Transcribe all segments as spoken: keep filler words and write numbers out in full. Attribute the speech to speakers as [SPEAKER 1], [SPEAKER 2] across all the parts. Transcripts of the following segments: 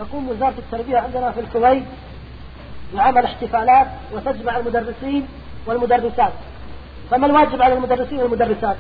[SPEAKER 1] تقوم وزارة التربية عندنا في الكويت بعمل احتفالات وتجمع المدرسين والمدرسات، فما الواجب على المدرسين والمدرسات؟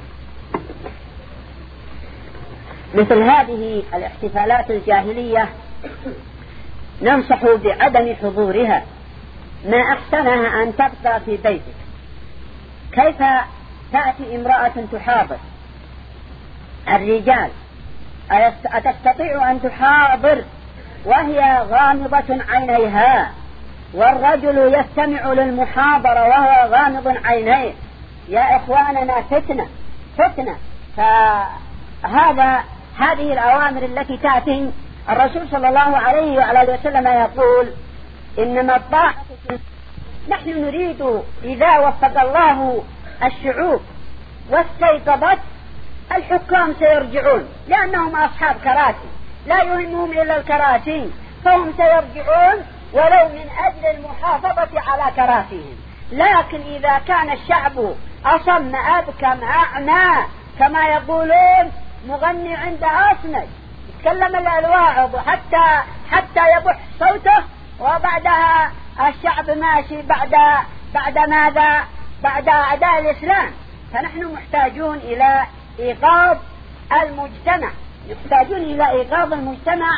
[SPEAKER 2] مثل هذه الاحتفالات الجاهلية ننصح بعدم حضورها، ما أحسنها أن تبقى في بيتك. كيف تأتي امرأة تحاضر الرجال؟ أتستطيع أن تحاضر وهي غامضة عينيها، والرجل يستمع للمحاضرة وهو غامض عينيه؟ يا إخواننا فتنة فتنة. فهذا هذه الأوامر التي تأتي، الرسول صلى الله عليه وعلى وسلم يقول إنما الطاعة، نحن نريد إذا وفق الله الشعوب واستيقظت الحكام سيرجعون، لأنهم أصحاب كراسي لا يهمهم إلا الكراسي، فهم سيرجعون ولو من أجل المحافظة على كراسيهم. لكن إذا كان الشعب أصم أبكم أعمى كما يقولون، مغني عند أصمج، يتكلم الواعظ حتى حتى يبح صوته، وبعدها الشعب ماشي بعد بعد ماذا؟ بعد أعداء الإسلام. فنحن محتاجون إلى إيقاظ المجتمع، يحتاجون إلى إيقاظ المجتمع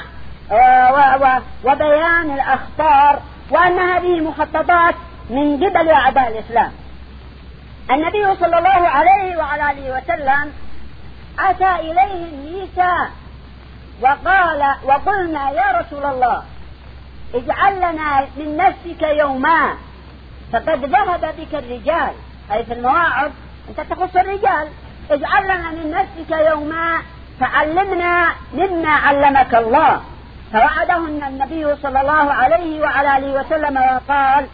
[SPEAKER 2] وبيان الأخطار، وأن هذه مخططات من قبل أعداء الإسلام. النبي صلى الله عليه وعلى آله وسلم أتى إليه النساء وقال وقلنا يا رسول الله اجعل لنا من نفسك يوما، فقد ذهب بك الرجال، أي في المواعظ أنت تخص الرجال، اجعل لنا من نفسك يوما فعلمنا مما علمك الله. فوعدهن النبي صلى الله عليه وعلى آله وسلم وقال،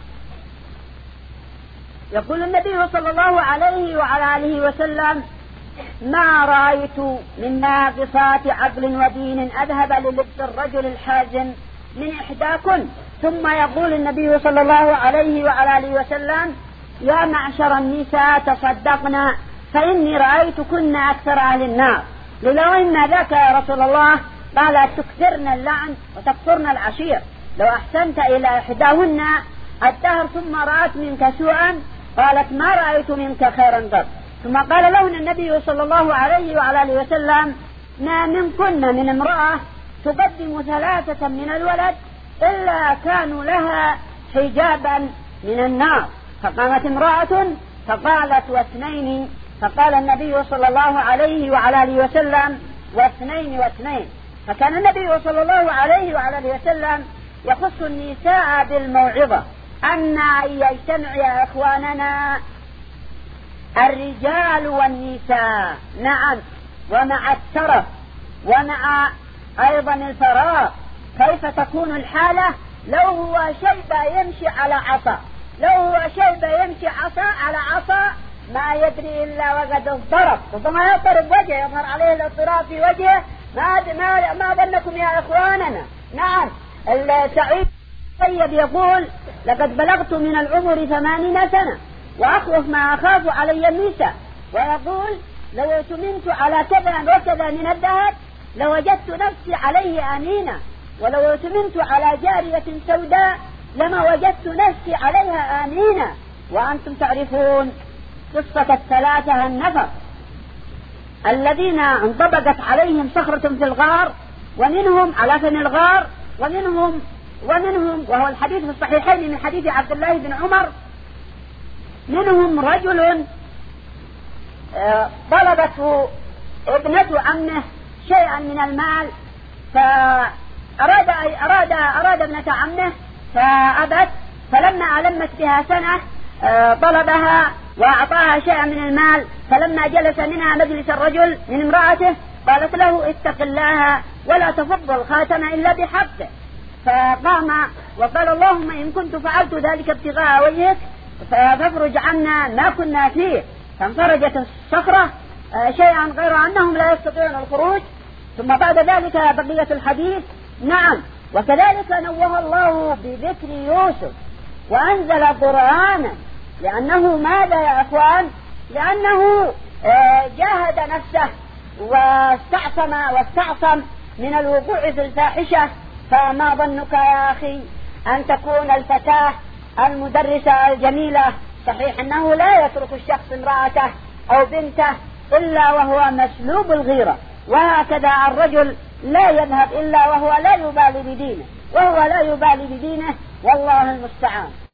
[SPEAKER 2] يقول النبي صلى الله عليه وعلى آله وسلم ما رأيت من ناقصات عقل ودين أذهب للبس الرجل الحازم من إحداكن. ثم يقول النبي صلى الله عليه وعلى آله وسلم يا معشر النساء تصدقنا فإني رأيتكن أكثر أهل النار. لو إن ذاك يا رسول الله؟ قال تكثرن اللعن وتكثرن العشير. لو أحسنت إلى إحداهن الدهر ثم رأت منك سوءا قالت ما رأيت منك خيرا قط. ثم قال لهن النبي صلى الله عليه وعلى آله وسلم ما منكن من امرأة تقدم ثلاثة من الولد إلا كانوا لها حجابا من النار. فقامت امرأة فقالت واثنين، فقال النبي صلى الله عليه وعلى آله وسلم واثنين واثنين. فكان النبي صلى الله عليه وعلى آله وسلم يخص النساء بالموعظة أن يجتمع يا إخواننا الرجال والنساء، نعم، ومع الترف ومع أيضا الفراغ. كيف تكون الحالة لو هو شيبة يمشي على عصا، لو هو شيبة يمشي عصا على عصا ما يدري إلا وقد اضطرب، ربما يضطرب وجهه، يظهر عليه الاضطراب في وجهه. ما ما ما ظنكم يا إخواننا؟ نعم، السعيد طيب يقول لقد بلغت من العمر ثمانين سنة وأخوف ما أخاف علي النساء، ويقول لو اؤتمنت على كذا وكذا من الذهب لوجدت نفسي عليه أمينة، ولو اؤتمنت على جارية سوداء لما وجدت نفسي عليها آمينة. وأنتم تعرفون قصة الثلاثة النفر الذين انطبقت عليهم صخرة في الغار، ومنهم على فم الغار، ومنهم ومنهم وهو الحديث في الصحيحين من حديث عبد الله بن عمر، منهم رجل طلبته ابنة عمه شيئا من المال، فأراد أراد أراد ابنة عمه فأبت، فلما ألمت بها سنة طلبها وأعطاها شيئا من المال، فلما جلس منها مجلس الرجل من امرأته قالت له اتق الله ولا تفض الخاتم إلا بحقه. فقام وقال اللهم إن كنت فعلت ذلك ابتغاء وجهك فافرج عنا ما كنا فيه. فانفرجت الصخرة شيئا غير أنهم لا يستطيعون الخروج. ثم بعد ذلك بقية الحديث. نعم، وكذلك نوه الله بذكر يوسف وأنزل قرآنا، لأنه ماذا يا أخوان؟ لأنه جاهد نفسه واستعصم واستعصم من الوقوع في الفاحشة فما ظنك يا أخي أن تكون الفتاة المدرسة الجميلة؟ صحيح أنه لا يترك الشخص امرأته أو بنته إلا وهو مسلوب الغيرة، وهكذا الرجل لا يذهب إلا وهو لا يبالي بدينه، وهو لا يبالي بدينه، والله المستعان.